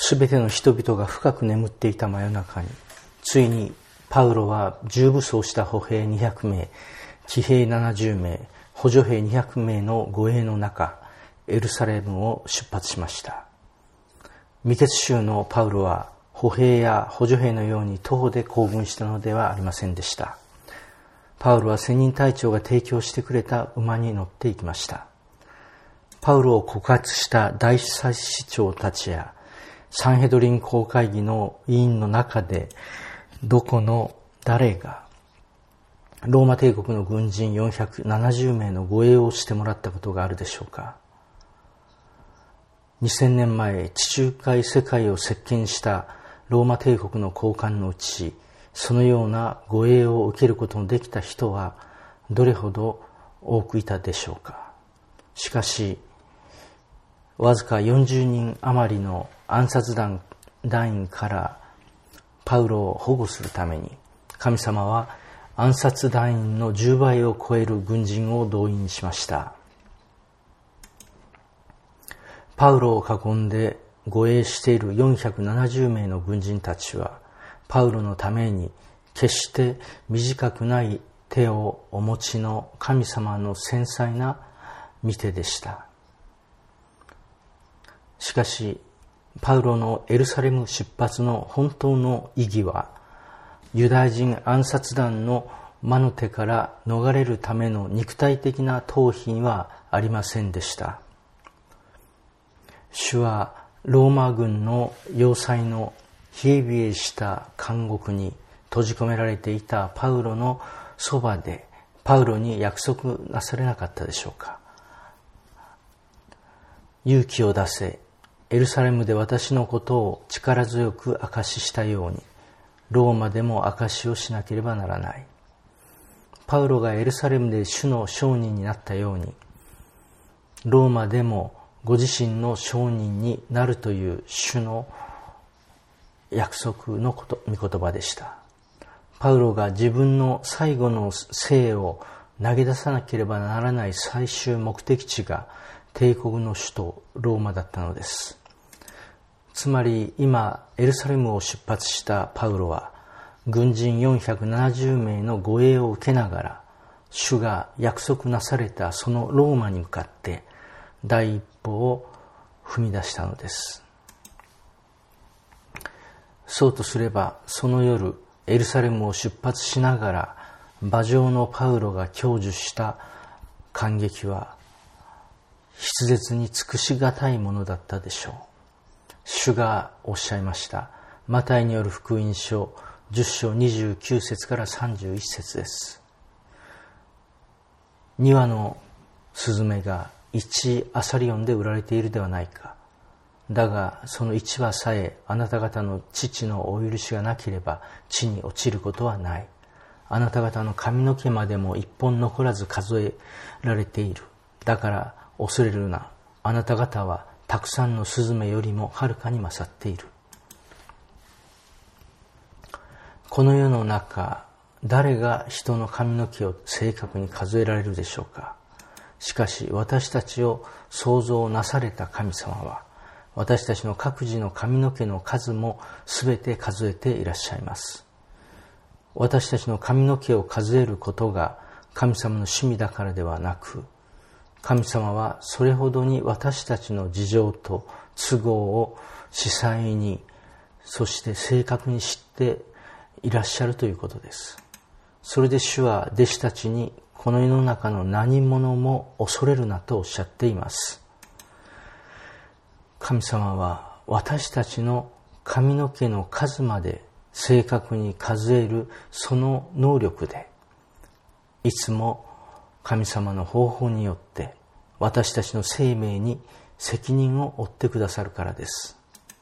すべての人々が深く眠っていた真夜中に、ついにパウロは重武装した歩兵200名、騎兵70名、補助兵200名の護衛の中、エルサレムを出発しました。未決州のパウロは歩兵や補助兵のように徒歩で行軍したのではありませんでした。パウロは千人隊長が提供してくれた馬に乗っていきました。パウロを告発した大祭司長たちやサンヘドリン公会議の委員の中で、どこの誰がローマ帝国の軍人470名の護衛をしてもらったことがあるでしょうか。2000年前、地中海世界を席巻したローマ帝国の高官のうち、そのような護衛を受けることのできた人はどれほど多くいたでしょうか。しかし、わずか40人余りの暗殺団員からパウロを保護するために、神様は暗殺団員の10倍を超える軍人を動員しました。パウロを囲んで護衛している470名の軍人たちは、パウロのために決して短くない手をお持ちの神様の繊細な御手でした。しかし、パウロのエルサレム出発の本当の意義は、ユダヤ人暗殺団の魔の手から逃れるための肉体的な逃避はありませんでした。主はローマ軍の要塞の冷え冷えした監獄に閉じ込められていたパウロのそばで、パウロに約束なされなかったでしょうか。勇気を出せ、エルサレムで私のことを力強く証ししたように、ローマでも証しをしなければならない。パウロがエルサレムで主の証人になったように、ローマでもご自身の証人になるという主の約束の御言葉でした。パウロが自分の最後の生を投げ出さなければならない最終目的地が帝国の首都ローマだったのです。つまり今エルサレムを出発したパウロは、軍人470名の護衛を受けながら、主が約束なされたそのローマに向かって第一歩を踏み出したのです。そうとすれば、その夜エルサレムを出発しながら馬上のパウロが享受した感激は筆舌に尽くしがたいものだったでしょう。主がおっしゃいました。マタイによる福音書10章29節から31節です。2羽のスズメが1アサリオンで売られているではないか。だがその1羽さえあなた方の父のお許しがなければ地に落ちることはない。あなた方の髪の毛までも一本残らず数えられている。だから恐れるな。あなた方はたくさんのスズメよりもはるかに勝っている。この世の中、誰が人の髪の毛を正確に数えられるでしょうか。しかし私たちを創造なされた神様は、私たちの各自の髪の毛の数もすべて数えていらっしゃいます。私たちの髪の毛を数えることが神様の趣味だからではなく、神様はそれほどに私たちの事情と都合を細細に、そして正確に知っていらっしゃるということです。それで主は弟子たちに、この世の中の何者も恐れるなとおっしゃっています。神様は私たちの髪の毛の数まで正確に数えるその能力で、いつも神様の方法によって私たちの生命に責任を負ってくださるからです。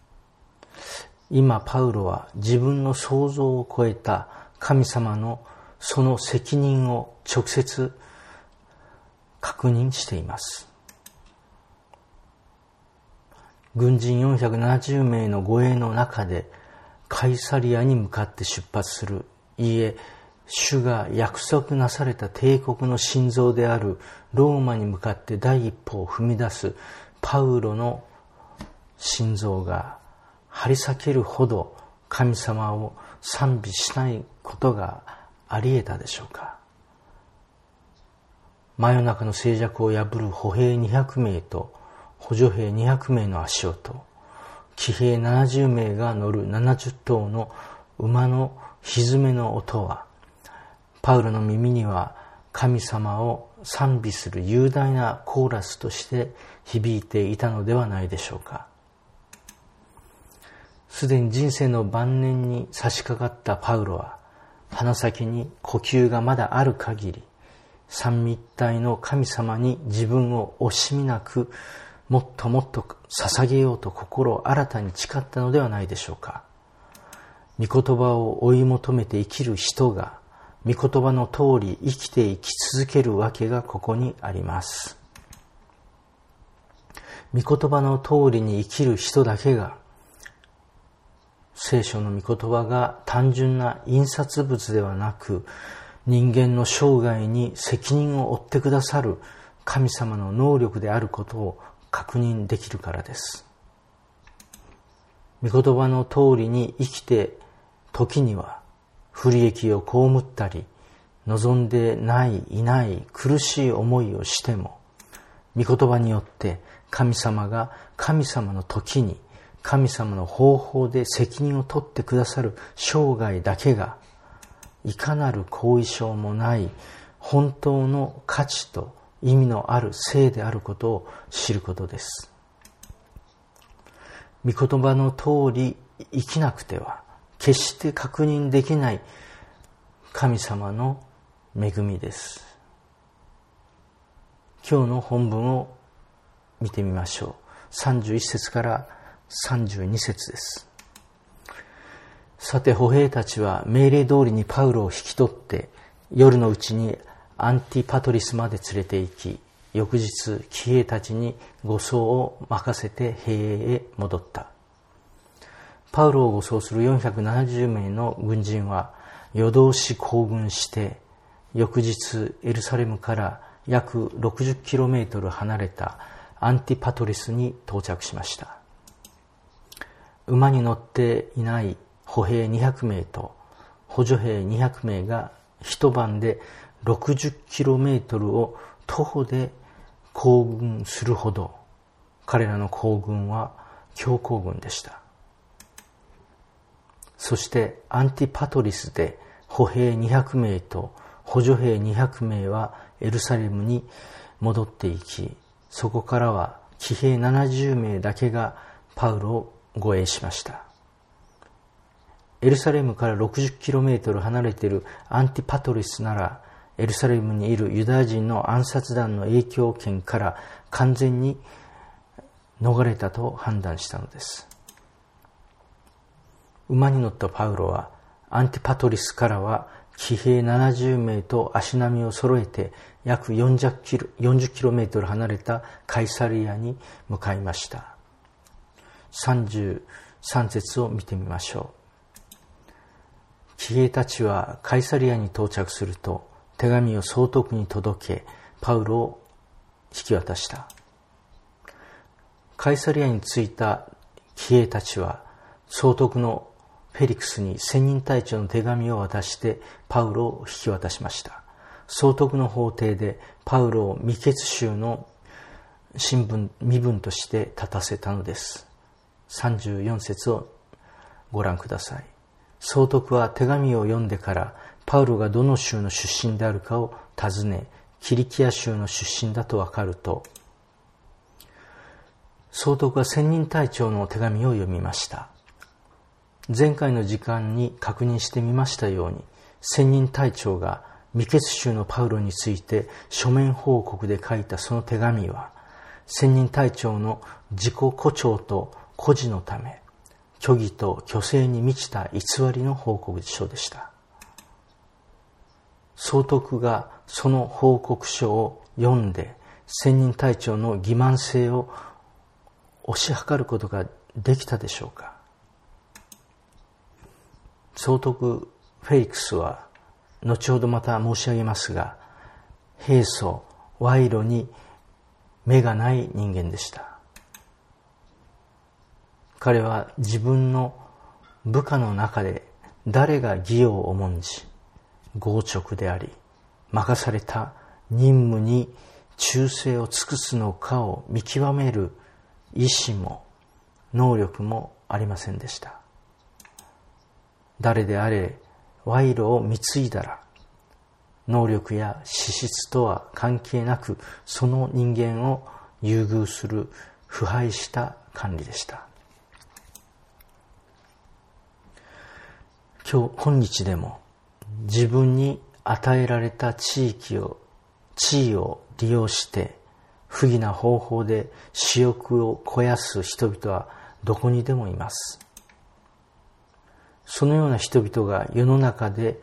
今パウロは自分の想像を超えた神様のその責任を直接確認しています。軍人470名の護衛の中でカイサリアに向かって出発する。いいえ、主が約束なされた帝国の心臓であるローマに向かって第一歩を踏み出すパウロの心臓が張り裂けるほど神様を賛美しないことがあり得たでしょうか。真夜中の静寂を破る歩兵200名と補助兵200名の足音、騎兵70名が乗る70頭の馬の蹄の音は、パウロの耳には神様を賛美する雄大なコーラスとして響いていたのではないでしょうか。すでに人生の晩年に差し掛かったパウロは、鼻先に呼吸がまだある限り、三位一体の神様に自分を惜しみなく、もっともっと捧げようと心を新たに誓ったのではないでしょうか。御言葉を追い求めて生きる人が、御言葉の通り生きて生き続けるわけがここにあります。御言葉の通りに生きる人だけが、聖書の御言葉が単純な印刷物ではなく、人間の生涯に責任を負ってくださる神様の能力であることを確認できるからです。御言葉の通りに生きて、時には不利益を被ったり、望んでいない苦しい思いをしても、御言葉によって神様が神様の時に神様の方法で責任を取ってくださる生涯だけが、いかなる後遺症もない本当の価値と意味のある生であることを知ることです。御言葉の通り生きなくては決して確認できない神様の恵みです。今日の本文を見てみましょう。31節から32節です。さて歩兵たちは命令通りにパウロを引き取って夜のうちにアンティパトリスまで連れて行き、翌日騎兵たちに護送を任せて兵営へ戻った。パウロを護送する470名の軍人は夜通し行軍して、翌日エルサレムから約 60km 離れたアンティパトリスに到着しました。馬に乗っていない歩兵200名と補助兵200名が一晩で 60km を徒歩で行軍するほど、彼らの行軍は強行軍でした。そしてアンティパトリスで歩兵200名と補助兵200名はエルサレムに戻っていき、そこからは騎兵70名だけがパウロを護衛しました。エルサレムから 60km 離れているアンティパトリスなら、エルサレムにいるユダヤ人の暗殺団の影響圏から完全に逃れたと判断したのです。馬に乗ったパウロはアンティパトリスからは騎兵70名と足並みを揃えて約40km 離れたカイサリアに向かいました。33節を見てみましょう。騎兵たちはカイサリアに到着すると手紙を総督に届け、パウロを引き渡した。カイサリアに着いた騎兵たちは総督のフェリクスに千人隊長の手紙を渡してパウロを引き渡しました。総督の法廷でパウロを未決囚の身分として立たせたのです。34節をご覧ください。総督は手紙を読んでからパウロがどの州の出身であるかを尋ね、キリキア州の出身だと分かると、総督は千人隊長の手紙を読みました。前回の時間に確認してみましたように、千人隊長が未決囚のパウロについて書面報告で書いたその手紙は、千人隊長の自己誇張と誇示のため、虚偽と虚勢に満ちた偽りの報告書でした。総督がその報告書を読んで、千人隊長の欺瞞性を推し量ることができたでしょうか。総督フェリクスは、後ほどまた申し上げますが、平素、賄賂に目がない人間でした。 彼は自分の部下の中で誰が義を重んじ、剛直であり、任された任務に忠誠を尽くすのかを見極める意志も能力もありませんでした。誰であれ賄賂を貢いだら、能力や資質とは関係なくその人間を優遇する腐敗した管理でした。今日でも自分に与えられた地位を利用して不義な方法で私欲を肥やす人々はどこにでもいます。そのような人々が世の中で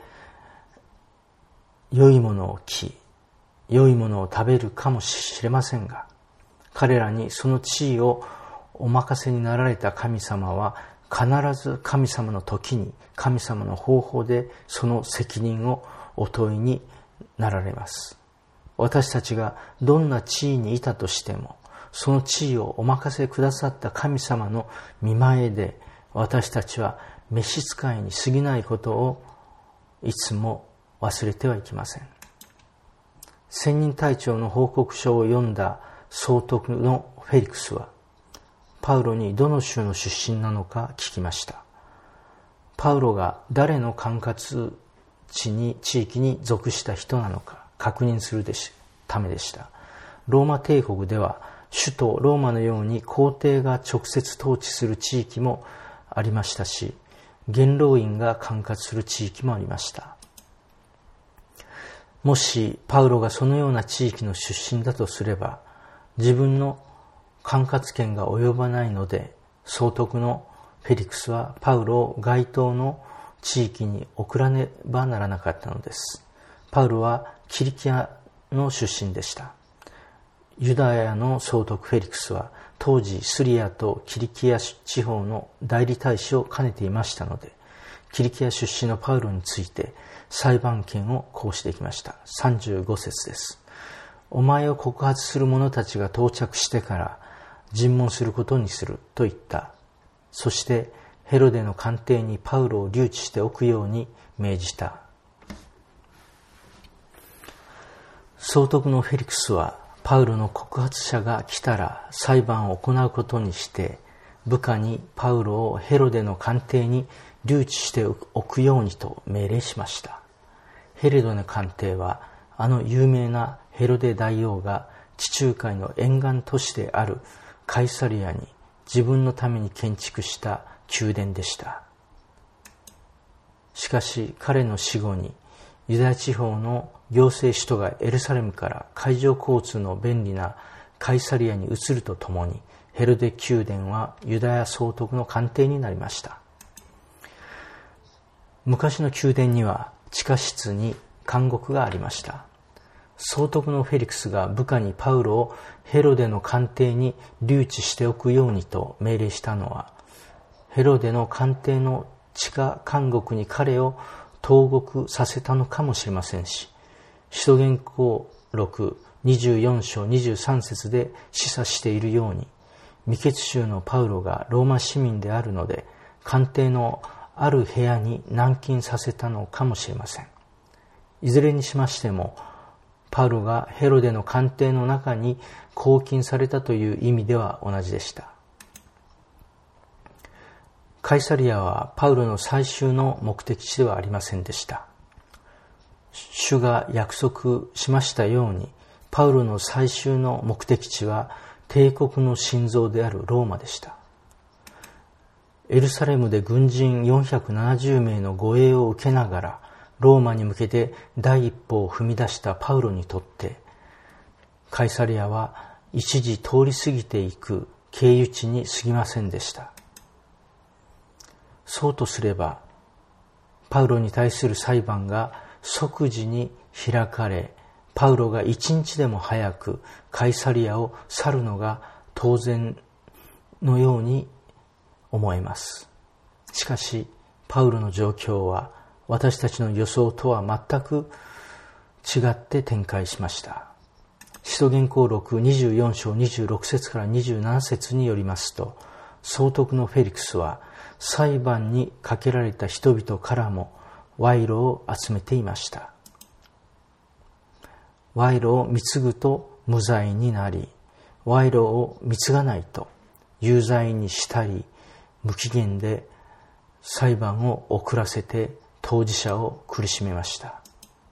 良いものを着、良いものを食べるかもしれませんが、彼らにその地位をお任せになられた神様は必ず神様の時に神様の方法でその責任をお問いになられます。私たちがどんな地位にいたとしても、その地位をお任せくださった神様の御前で私たちは召使いに過ぎないことをいつも忘れてはいけません。千人隊長の報告書を読んだ総督のフェリクスはパウロにどの州の出身なのか聞きました。パウロが誰の管轄地域に属した人なのか確認するためでした。ローマ帝国では首都ローマのように皇帝が直接統治する地域もありましたし、元老院が管轄する地域もありました。もしパウロがそのような地域の出身だとすれば、自分の管轄権が及ばないので、総督のフェリクスはパウロを該当の地域に送らねばならなかったのです。パウロはキリキアの出身でした。ユダヤの総督フェリクスは当時スリアとキリキア地方の代理大使を兼ねていましたので、キリキア出身のパウロについて裁判権を行使できました。35節です。お前を告発する者たちが到着してから尋問することにすると言った。そしてヘロデの官邸にパウロを留置しておくように命じた。総督のフェリクスはパウロの告発者が来たら裁判を行うことにして、部下にパウロをヘロデの官邸に留置しておくようにと命令しました。ヘロデの官邸はあの有名なヘロデ大王が地中海の沿岸都市であるカイサリアに自分のために建築した宮殿でした。しかし彼の死後にユダヤ地方の行政首都がエルサレムから海上交通の便利なカイサリアに移るとともに、ヘロデ宮殿はユダヤ総督の官邸になりました。昔の宮殿には地下室に監獄がありました。総督のフェリクスが部下にパウロをヘロデの官邸に留置しておくようにと命令したのは、ヘロデの官邸の地下監獄に彼を投獄させたのかもしれませんし、使徒言行録24章23節で示唆しているように、未決州のパウロがローマ市民であるので、官邸のある部屋に軟禁させたのかもしれません。いずれにしましても、パウロがヘロデの官邸の中に拘禁されたという意味では同じでした。カイサリアはパウロの最終の目的地ではありませんでした。主が約束しましたように、パウロの最終の目的地は帝国の心臓であるローマでした。エルサレムで軍人470名の護衛を受けながらローマに向けて第一歩を踏み出したパウロにとって、カイサリアは一時通り過ぎていく経由地に過ぎませんでした。そうとすれば、パウロに対する裁判が即時に開かれ、パウロが一日でも早くカイサリアを去るのが当然のように思えます。しかし、パウロの状況は私たちの予想とは全く違って展開しました。使徒言行録24章26節から27節によりますと、 総督のフェリクスは裁判にかけられた人々からも賄賂を集めていました。賄賂を貢ぐと無罪になり、賄賂を貢がないと有罪にしたり、無期限で裁判を遅らせて当事者を苦しめました。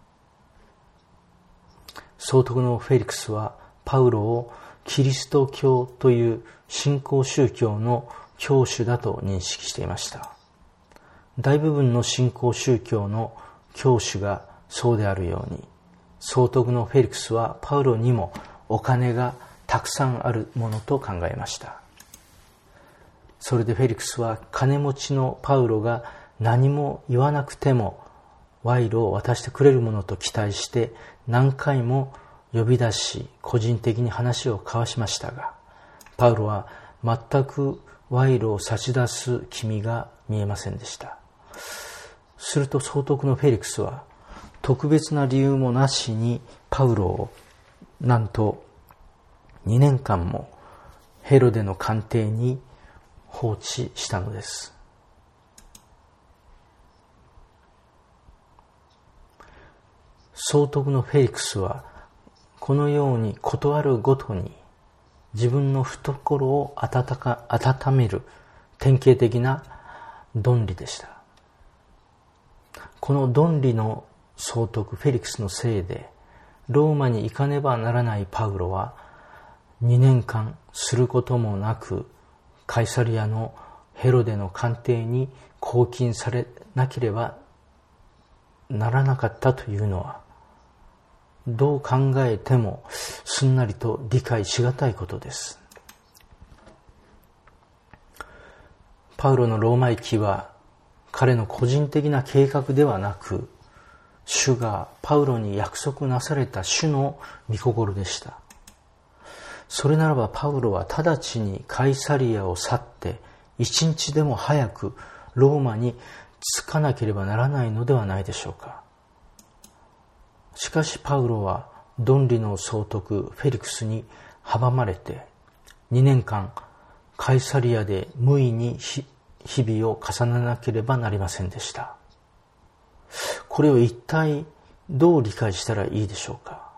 総督のフェリクスはパウロをキリスト教という新興宗教の教主だと認識していました。大部分の新興宗教の教主がそうであるように、総督のフェリクスはパウロにもお金がたくさんあるものと考えました。それでフェリクスは金持ちのパウロが何も言わなくても賄賂を渡してくれるものと期待して何回も呼び出し個人的に話を交わしましたが、パウロは全く賄賂を差し出す気味が見えませんでした。すると総督のフェリクスは特別な理由もなしにパウロをなんと2年間もヘロデの官邸に放置したのです。総督のフェリクスはこのように事あるごとに自分の懐を温める典型的な論理でした。この論理の総督フェリクスのせいでローマに行かねばならないパウロは2年間することもなくカイサリアのヘロデの官邸に拘禁されなければならなかったというのはどう考えてもすんなりと理解しがたいことです。パウロのローマ行きは彼の個人的な計画ではなく、主がパウロに約束なされた主の御心でした。それならばパウロは直ちにカイサリアを去って一日でも早くローマに着かなければならないのではないでしょうか。しかしパウロは論理の総督フェリクスに阻まれて2年間カイサリアで無為に日々を重ねなければなりませんでした。これを一体どう理解したらいいでしょうか。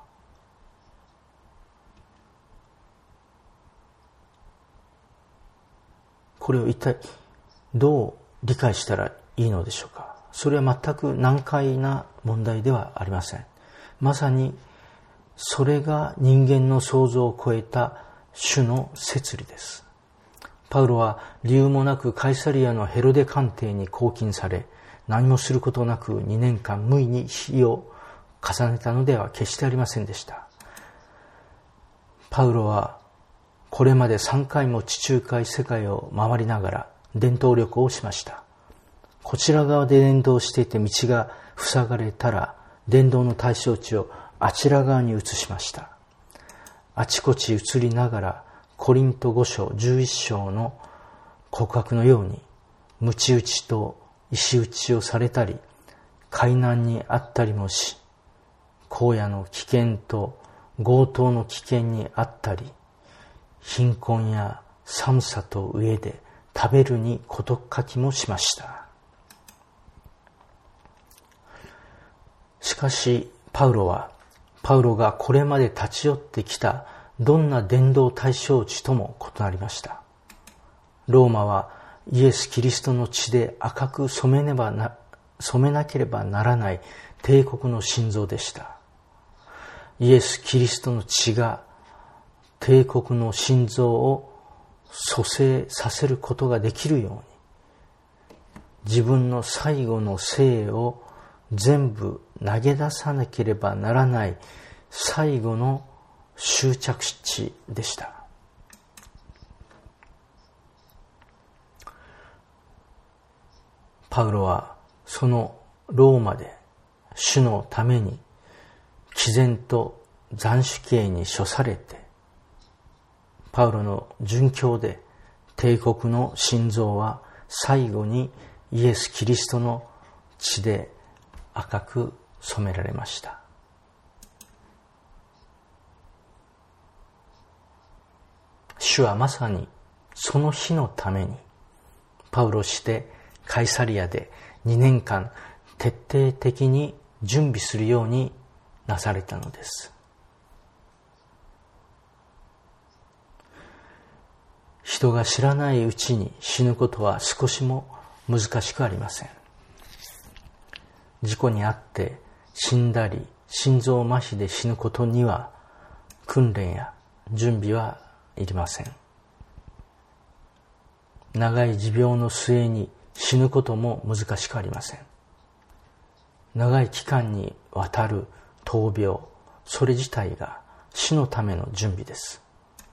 これを一体どう理解したらいいのでしょうか。それは全く難解な問題ではありません。まさにそれが人間の想像を超えた主の摂理です。パウロは理由もなくカイサリアのヘロデ官邸に拘禁され、何もすることなく2年間無為に日を重ねたのでは決してありませんでした。パウロはこれまで3回も地中海世界を回りながら伝道旅行をしました。こちら側で伝道していて道が塞がれたら伝道の対象地をあちら側に移しました。あちこち移りながらコリント5章11章の告白のように鞭打ちと石打ちをされたり海難にあったりもし、荒野の危険と強盗の危険にあったり、貧困や寒さと飢えで食べるに事欠きもしました。しかしパウロがこれまで立ち寄ってきたどんな伝道対象地とも異なりました。ローマはイエス・キリストの血で赤く染めなければならない帝国の心臓でした。イエス・キリストの血が帝国の心臓を蘇生させることができるように、自分の最後の生を全部投げ出さなければならない最後の終着地でした。パウロはそのローマで主のために毅然と斬首刑に処されて、パウロの殉教で帝国の心臓は最後にイエス・キリストの血で赤く染められました。主はまさにその日のためにパウロしてカイサリアで2年間徹底的に準備するようになされたのです。人が知らないうちに死ぬことは少しも難しくありません。事故に遭って死んだり心臓麻痺で死ぬことには訓練や準備はいりません。長い持病の末に死ぬことも難しくありません。長い期間にわたる闘病、それ自体が死のための準備です。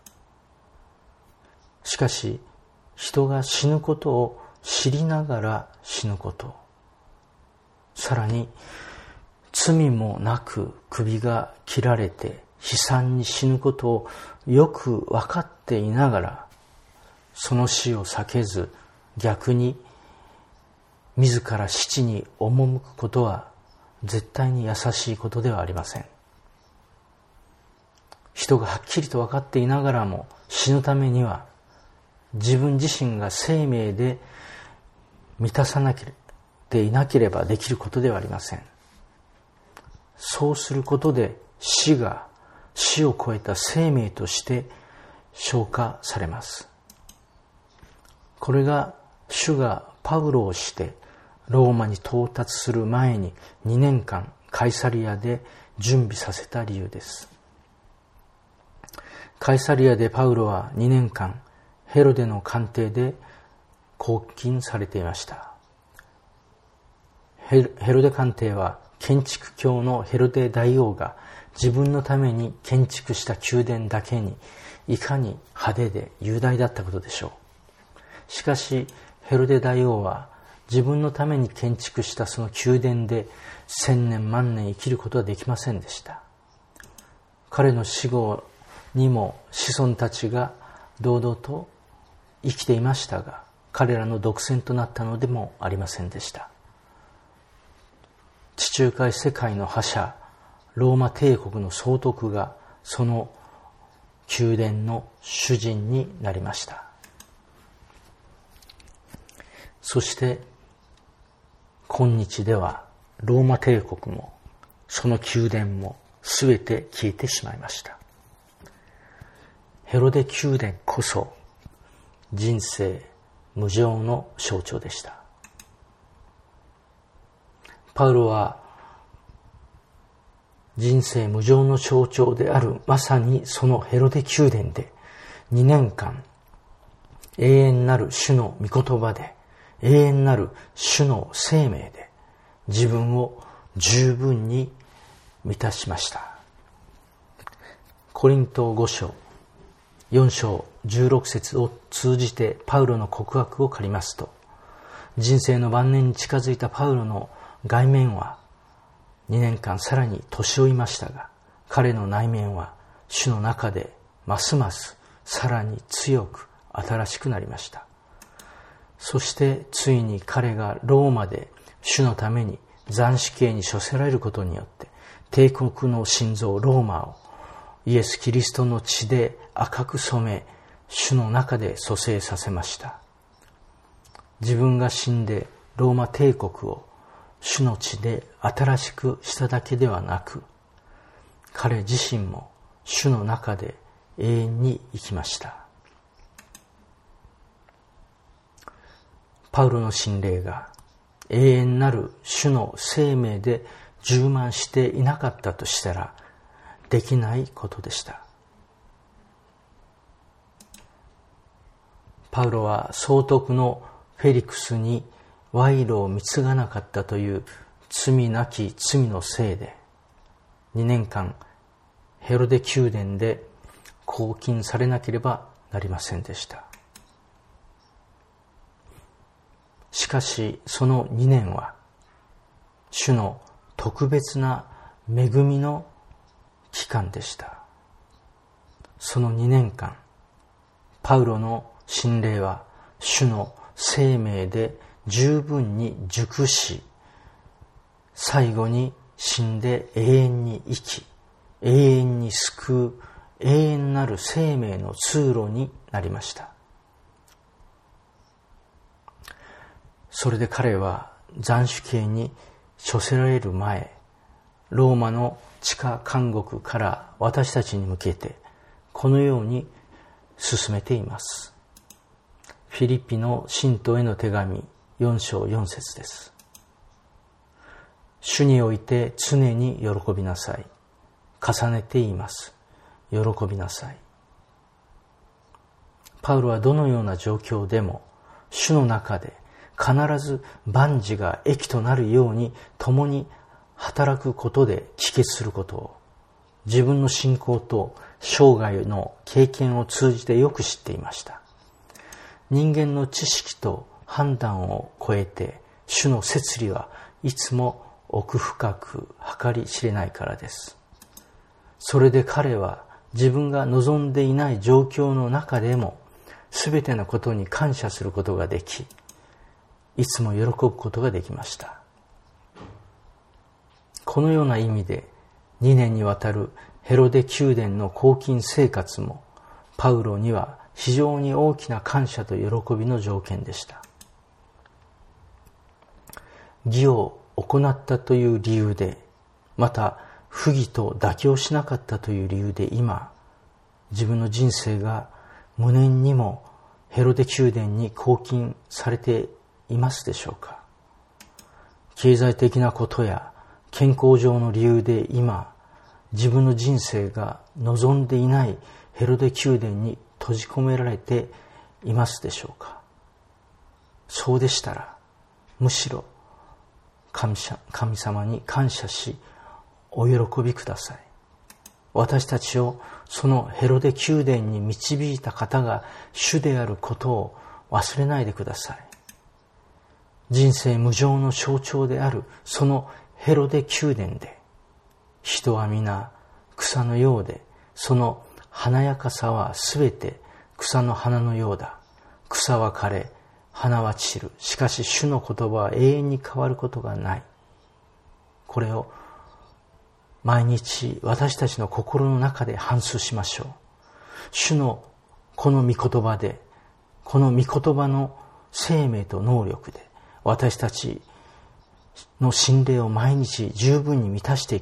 しかし、人が死ぬことを知りながら死ぬこと、さらに罪もなく首が切られて悲惨に死ぬことをよく分かっていながら、その死を避けず逆に自ら死地に赴くことは絶対に優しいことではありません。人がはっきりと分かっていながらも死ぬためには自分自身が生命で満たさなければいなければできることではありません。そうすることで死が死を超えた生命として昇華されます。これが主がパウロをしてローマに到達する前に2年間カイサリアで準備させた理由です。カイサリアでパウロは2年間ヘロデの官邸で拘禁されていました。ヘロデ官邸は建築教のヘロデ大王が自分のために建築した宮殿だけにいかに派手で雄大だったことでしょう。しかしヘロデ大王は自分のために建築したその宮殿で千年万年生きることはできませんでした。彼の死後にも子孫たちが堂々と生きていましたが、彼らの独占となったのでもありませんでした。地中海世界の覇者ローマ帝国の総督がその宮殿の主人になりました。そして今日ではローマ帝国もその宮殿もすべて消えてしまいました。ヘロデ宮殿こそ人生無常の象徴でした。パウロは人生無常の象徴であるまさにそのヘロデ宮殿で2年間永遠なる主の御言葉で永遠なる主の生命で自分を十分に満たしました。コリント5章4章16節を通じてパウロの告白を借りますと、人生の晩年に近づいたパウロの外面は2年間さらに年老いましたが、彼の内面は主の中でますますさらに強く新しくなりました。そしてついに彼がローマで主のために斬首刑に処せられることによって帝国の心臓ローマをイエス・キリストの血で赤く染め、主の中で蘇生させました。自分が死んでローマ帝国を主の血で新しくしただけではなく、彼自身も主の中で永遠に生きました。パウロの心霊が永遠なる主の生命で充満していなかったとしたらできないことでした。パウロは総督のフェリクスに賄賂を貢がなかったという罪なき罪のせいで2年間ヘロデ宮殿で拘禁されなければなりませんでした。しかしその2年は主の特別な恵みの期間でした。その2年間パウロの心霊は主の生命で十分に熟し、最後に死んで永遠に生き、永遠に救う永遠なる生命の通路になりました。 それで彼は斬首刑に処せられる前、ローマの地下監獄から私たちに向けてこのように進めています。フィリピの信徒への手紙4章4節です。主において常に喜びなさい。重ねて言います。喜びなさい。パウロはどのような状況でも主の中で必ず万事が益となるように共に働くことで帰結することを自分の信仰と生涯の経験を通じてよく知っていました。人間の知識と判断を超えて主の摂理はいつも奥深く計り知れないからです。それで彼は自分が望んでいない状況の中でもすべてのことに感謝することができ、いつも喜ぶことができました。このような意味で2年にわたるヘロデ宮殿の拘禁生活もパウロには非常に大きな感謝と喜びの条件でした。義を行ったという理由で、また不義と妥協しなかったという理由で今、自分の人生が無念にもヘロデ宮殿に拘禁されていますでしょうか。経済的なことや健康上の理由で今、自分の人生が望んでいないヘロデ宮殿に閉じ込められていますでしょうか。そうでしたら、むしろ神様に感謝し、お喜びください。私たちをそのヘロデ宮殿に導いた方が主であることを忘れないでください。人生無常の象徴であるそのヘロデ宮殿で、人は皆草のようで、その華やかさはすべて草の花のようだ。草は枯れ、花は散る。しかし主の言葉は永遠に変わることがない。これを毎日私たちの心の中で反芻しましょう。主のこの御言葉で、この御言葉の生命と能力で私たちの心霊を毎日十分に満たしてい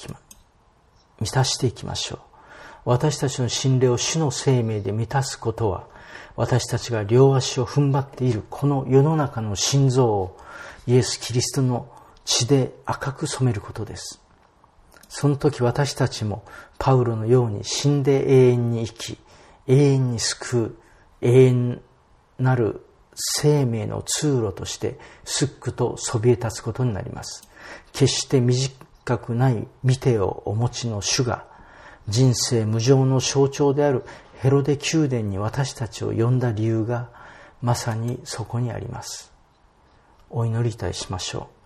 きましょう。私たちの心霊を主の生命で満たすことは、私たちが両足を踏ん張っているこの世の中の心臓をイエス・キリストの血で赤く染めることです。その時私たちもパウロのように死んで永遠に生き、永遠に救う、永遠なる生命の通路としてすっくとそびえ立つことになります。決して短くない見てをお持ちの主が、人生無常の象徴であるヘロデ宮殿に私たちを呼んだ理由がまさにそこにあります。お祈りいたしましょう。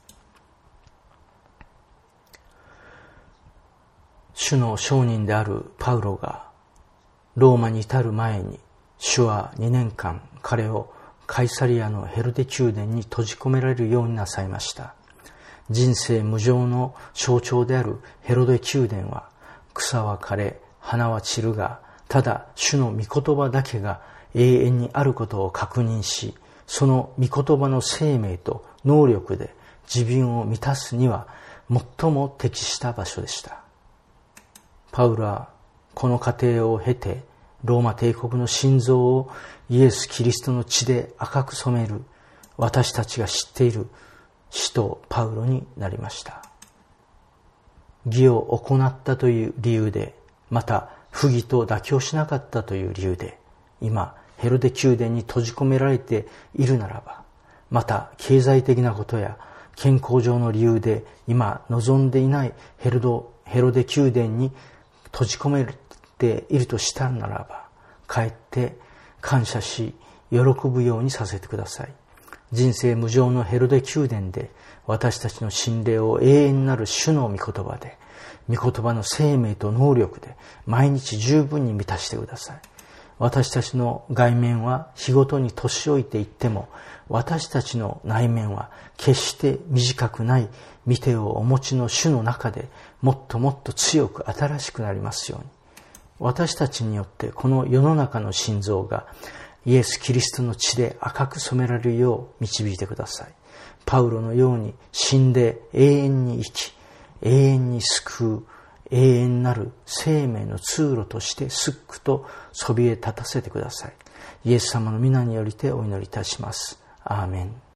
主の証人であるパウロがローマに至る前に、主は2年間彼をカイサリアのヘロデ宮殿に閉じ込められるようになさいました。人生無常の象徴であるヘロデ宮殿は、草は枯れ、花は散るが、ただ主の御言葉だけが永遠にあることを確認し、その御言葉の生命と能力で自分を満たすには最も適した場所でした。パウロはこの過程を経て、ローマ帝国の心臓をイエス・キリストの血で赤く染める私たちが知っている使徒パウロになりました。義を行ったという理由で、また不義と妥協しなかったという理由で、今ヘロデ宮殿に閉じ込められているならば、また経済的なことや健康上の理由で今望んでいないヘロデ宮殿に閉じ込めているとしたならば、帰って感謝し喜ぶようにさせてください。人生無常のヘロデ宮殿で私たちの心霊を永遠なる主の御言葉で、御言葉の生命と能力で毎日十分に満たしてください。私たちの外面は日ごとに年老いていっても、私たちの内面は決して短くない見てをお持ちの主の中でもっともっと強く新しくなりますように。私たちによってこの世の中の心臓がイエス・キリストの血で赤く染められるよう導いてください。パウロのように死んで永遠に生き、永遠に救う、永遠なる生命の通路としてすっくとそびえ立たせてください。イエス様の皆によりてお祈りいたします。アーメン。